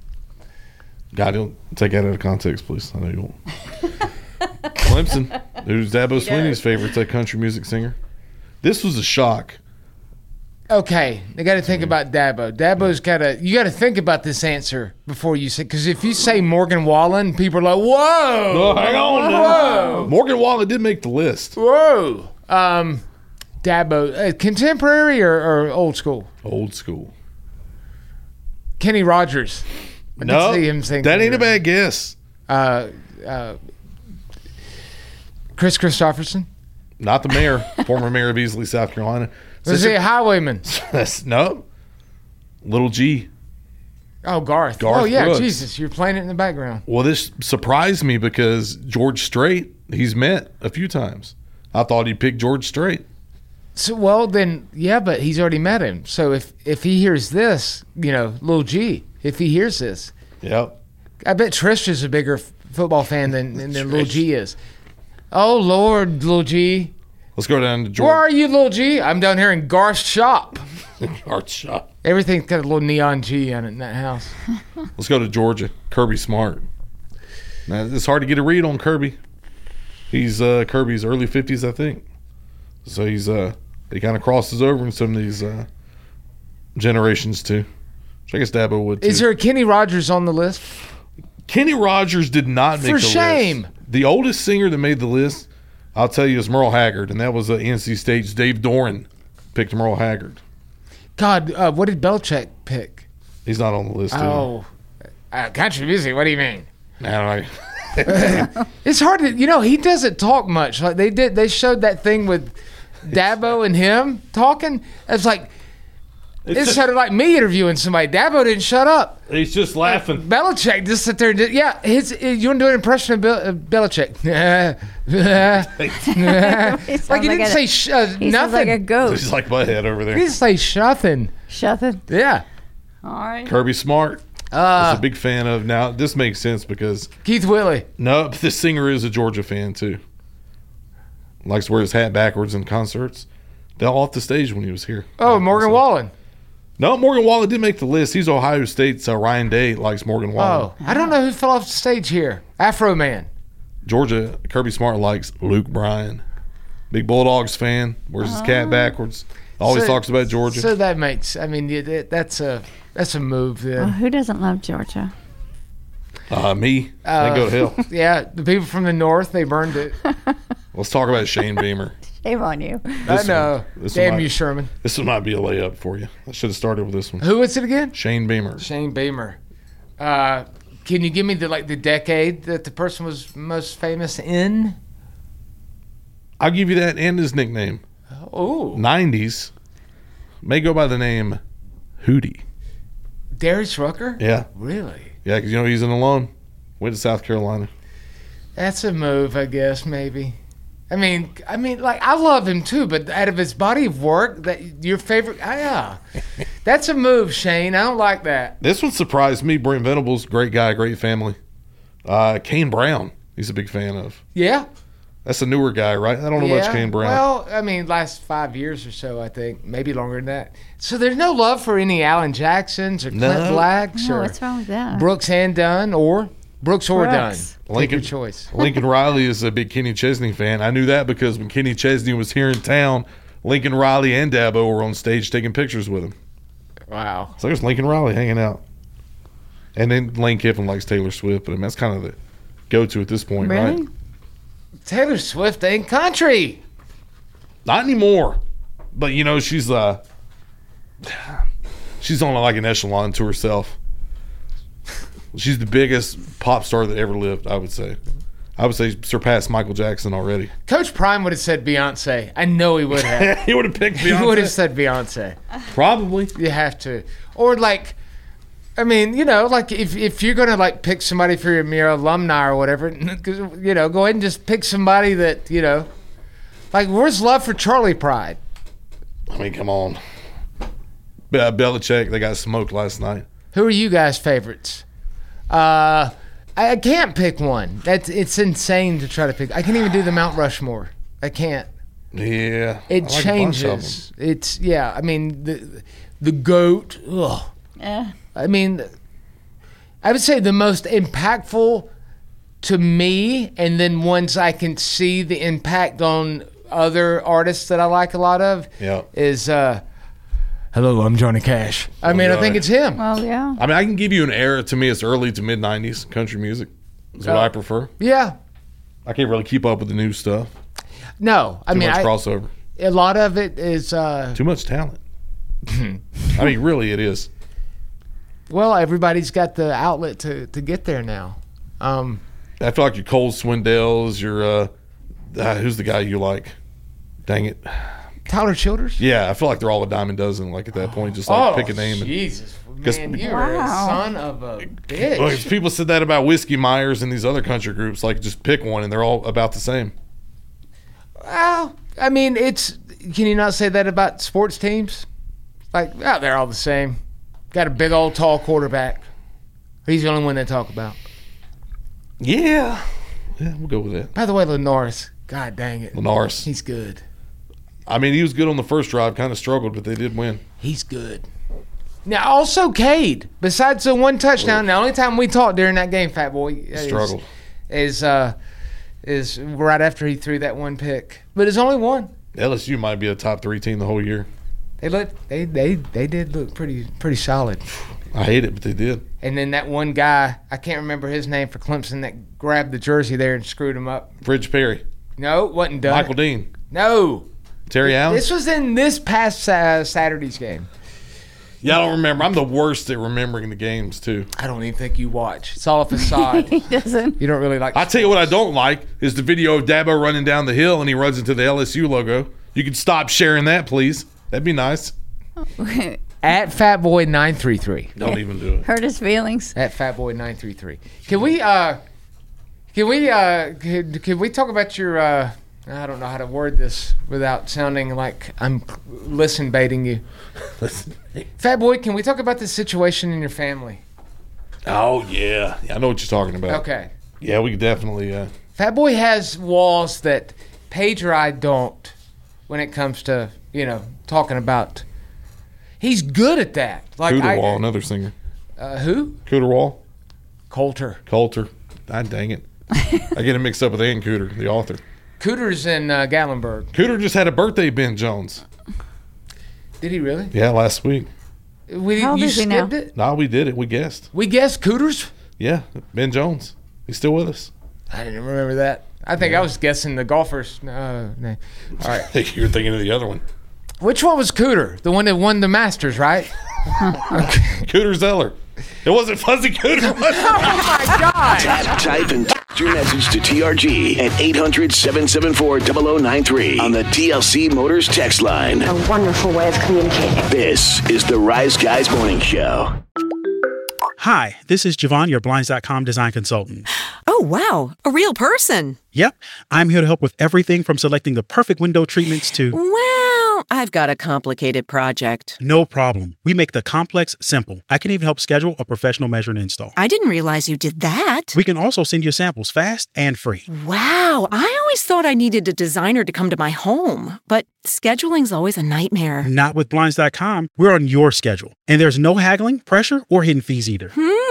God, don't take that out of context, please. I know you won't. Clemson, who's Dabo Swinney's favorite country music singer. This was a shock. Okay, they got to think about Dabo. Dabo's got to. You got to think about this answer before you say. Because if you say Morgan Wallen, people are like, "Whoa, no, hang on, whoa." Morgan Wallen did make the list. Whoa, Dabo, contemporary or old school? Old school. Kenny Rogers. I No, could see him sing that ain't a bad guess. Chris Christopherson. Not the mayor, former mayor of Easley, South Carolina. Was he a highwayman? No. Little G. Oh, Garth. Garth Oh, yeah, Brooks. Jesus. You're playing it in the background. Well, this surprised me because George Strait, he's met a few times. I thought he'd pick George Strait. So, well, then, yeah, but he's already met him. So if he hears this, you know, Lil G, if he hears this. Yep. I bet Trish is a bigger football fan than Lil G is. Oh, Lord, Lil G. Let's go down to George. Where are you, Lil G? I'm down here in Garth's shop. Garth's shop. Everything's got a little neon G on it in that house. Let's go to Georgia. Kirby Smart. Now, it's hard to get a read on Kirby. He's Kirby's early 50s, I think. So he's he kind of crosses over in some of these generations too. Which I guess Dabo would too. Is there a Kenny Rogers on the list? Kenny Rogers did not make the list. For shame. The oldest singer that made the list, I'll tell you, is Merle Haggard, and that was NC State's Dave Doran picked Merle Haggard. God, what did Belichick pick? He's not on the list. Oh, country music. What do you mean? It's hard to, you know, he doesn't talk much. Like they showed that thing with Dabo and him talking. It's like, It sounded like me interviewing somebody. Dabo didn't shut up. He's just laughing. Belichick just sit there and you want to do an impression of Belichick? Like he didn't say he nothing. sounds like a goat. He's like Butthead over there. He didn't say nothing. Nothing. Yeah. All right. Kirby Smart. Was a big fan of. Now this makes sense because Keith Whitley. No, the singer is a Georgia fan too. Likes to wear his hat backwards in concerts. Fell off the stage when he was here. Oh, Morgan Wallen. No, Morgan Wallen didn't make the list. He's Ohio State's Ryan Day likes Morgan Wallen. Oh, I don't know who fell off the stage here. Afro Man. Georgia, Kirby Smart likes Luke Bryan. Big Bulldogs fan. Wears his cat backwards. Always talks about Georgia. So that makes, that's a move then. Well, who doesn't love Georgia? Me. They go to hell. Yeah, the people from the north, they burned it. Let's talk about Shane Beamer. Shame on you. I know. Damn you, Sherman. This one might be a layup for you. I should have started with this one. Who is it again? Shane Beamer. Shane Beamer. Can you give me the decade that the person was most famous in? I'll give you that and his nickname. Oh. 90s. May go by the name Hootie. Darius Rucker? Yeah. Really? Yeah, because he's in a loan. Went to South Carolina. That's a move, I guess, maybe. I mean, like I love him too, but out of his body of work, that your favorite, yeah, that's a move, Shane. I don't like that. This one surprised me. Brent Venables, great guy, great family. Kane Brown, he's a big fan of. Yeah, that's a newer guy, right? I don't know much Kane Brown. Well, last 5 years or so, I think, maybe longer than that. So there's no love for any Alan Jacksons or Clint Blacks or what's wrong with that? Brooks and Dunn or Brooks or Dunn. Lincoln, your choice. Lincoln Riley is a big Kenny Chesney fan. I knew that because when Kenny Chesney was here in town, Lincoln Riley and Dabo were on stage taking pictures with him. Wow. So there's Lincoln Riley hanging out. And then Lane Kiffin likes Taylor Swift, but that's kind of the go-to at this point, really? Right? Taylor Swift ain't country. Not anymore. But, she's on like an echelon to herself. She's the biggest pop star that ever lived, I would say. I would say surpassed Michael Jackson already. Coach Prime would have said Beyonce. I know he would have. He would have picked Beyonce. He would have said Beyonce. Probably. You have to. Or like if you're going to pick somebody for your alumni or whatever, go ahead and just pick somebody that, where's love for Charlie Pride? I mean, come on. Belichick, they got smoked last night. Who are you guys' favorites? I can't pick one. It's insane to try to pick. I can't even do the Mount Rushmore. I can't. Yeah. It changes. It's the GOAT. Ugh. Yeah. I would say the most impactful to me, and then once I can see the impact on other artists that I like a lot of, is hello, I'm Johnny Cash. I think it's him. Well, yeah. I can give you an era. To me, it's early to mid-90s country music is what I prefer. Yeah. I can't really keep up with the new stuff. No. Too much crossover. A lot of it is... too much talent. Really, it is. Well, everybody's got the outlet to get there now. I feel like your Cole Swindells, your... who's the guy you like? Dang it. Tyler Childers? Yeah, I feel like they're all a dime a dozen. At that point, just pick a name. Jesus, man, you're a son of a bitch. Well, people said that about Whiskey Myers and these other country groups. Just pick one, and they're all about the same. Well, it's. Can you not say that about sports teams? They're all the same. Got a big old tall quarterback. He's the only one they talk about. Yeah, we'll go with that. By the way, Lenoris, God dang it, Lenoris, he's good. He was good on the first drive, kind of struggled, but they did win. He's good. Now, also Cade, besides the one touchdown, the only time we talked during that game, Fat Boy, struggled. Is right after he threw that one pick. But it's only one. LSU might be a top 3 team the whole year. They did look pretty solid. I hate it, but they did. And then that one guy, I can't remember his name for Clemson, that grabbed the jersey there and screwed him up. Fridge Perry. No, wasn't done. Michael Dean. No. Terry Allen? This was in this past Saturday's game. Yeah, I don't remember. I'm the worst at remembering the games, too. I don't even think you watch. It's all a facade. He doesn't. You don't really like I tell you what I don't like is the video of Dabo running down the hill and he runs into the LSU logo. You could stop sharing that, please. That'd be nice. At Fatboy933. Don't even do it. Hurt his feelings. At Fatboy933. Can we talk about your I don't know how to word this without sounding like I'm listen baiting you. Fatboy, can we talk about the situation in your family? Oh yeah. I know what you're talking about. Okay. Yeah, we could definitely Fatboy has walls that Paige or I don't when it comes to, talking about. He's good at that. Cooter Wall, another singer. Who? Cooter Wall. Coulter. God dang it. I get it mixed up with Ann Cooter, the author. Cooter's in Gatlinburg. Cooter just had a birthday, Ben Jones. Did he really? Yeah, last week. How old is he now? It? No, we did it. We guessed. We guessed Cooters? Yeah, Ben Jones. He's still with us. I didn't remember that. I think I was guessing the golfer's name. All right. I think you're thinking of the other one. Which one was Cooter? The one that won the Masters, right? Cooter Zeller. It wasn't Fuzzy Cooter. Oh, my God. Tap, type, and text your message to TRG at 800-774-0093 on the DLC Motors text line. A wonderful way of communicating. This is the Rise Guys Morning Show. Hi, this is Javon, your Blinds.com design consultant. Oh, wow. A real person. Yep. I'm here to help with everything from selecting the perfect window treatments to... Well, I've got a complicated project. No problem. We make the complex simple. I can even help schedule a professional measure and install. I didn't realize you did that. We can also send you samples fast and free. Wow. I always thought I needed a designer to come to my home, but scheduling's always a nightmare. Not with Blinds.com. We're on your schedule. And there's no haggling, pressure, or hidden fees either.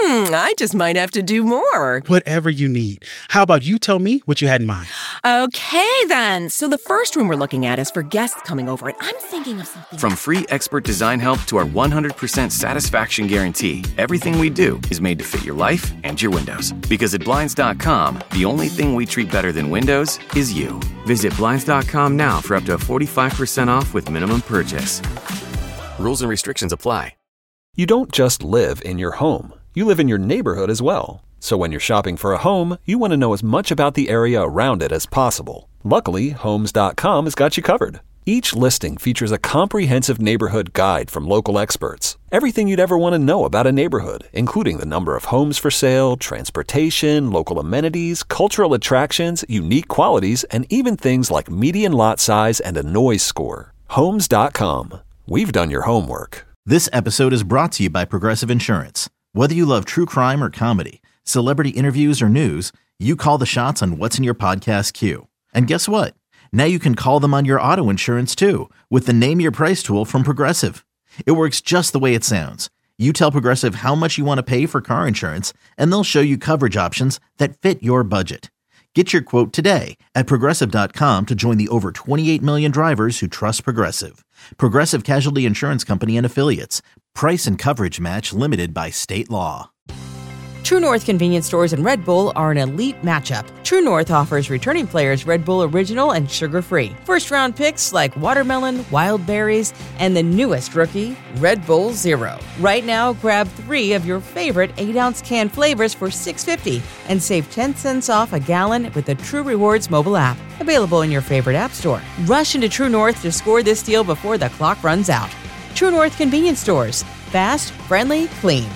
I just might have to do more. Whatever you need. How about you tell me what you had in mind? Okay, then. So the first room we're looking at is for guests coming over, and I'm thinking of something. From free expert design help to our 100% satisfaction guarantee, everything we do is made to fit your life and your windows. Because at Blinds.com, the only thing we treat better than windows is you. Visit Blinds.com now for up to 45% off with minimum purchase. Rules and restrictions apply. You don't just live in your home. You live in your neighborhood as well. So when you're shopping for a home, you want to know as much about the area around it as possible. Luckily, Homes.com has got you covered. Each listing features a comprehensive neighborhood guide from local experts. Everything you'd ever want to know about a neighborhood, including the number of homes for sale, transportation, local amenities, cultural attractions, unique qualities, and even things like median lot size and a noise score. Homes.com. We've done your homework. This episode is brought to you by Progressive Insurance. Whether you love true crime or comedy, celebrity interviews or news, you call the shots on what's in your podcast queue. And guess what? Now you can call them on your auto insurance too with the Name Your Price tool from Progressive. It works just the way it sounds. You tell Progressive how much you want to pay for car insurance, and they'll show you coverage options that fit your budget. Get your quote today at Progressive.com to join the over 28 million drivers who trust Progressive. Progressive Casualty Insurance Company and Affiliates. Price and coverage match limited by state law. True North convenience stores and Red Bull are an elite matchup. True North offers returning players Red Bull Original and sugar-free. First-round picks like watermelon, wild berries, and the newest rookie, Red Bull Zero. Right now, grab 3 of your favorite 8-ounce can flavors for $6.50 and save 10 cents off a gallon with the True Rewards mobile app. Available in your favorite app store. Rush into True North to score this deal before the clock runs out. True North convenience stores. Fast, friendly, clean.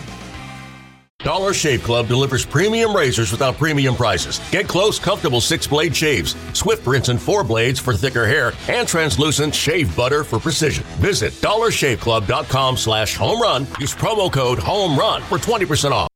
Dollar Shave Club delivers premium razors without premium prices. Get close, comfortable 6-blade shaves, swift rinse and 4 blades for thicker hair, and translucent shave butter for precision. Visit dollarshaveclub.com/homerun. Use promo code HOMERUN for 20% off.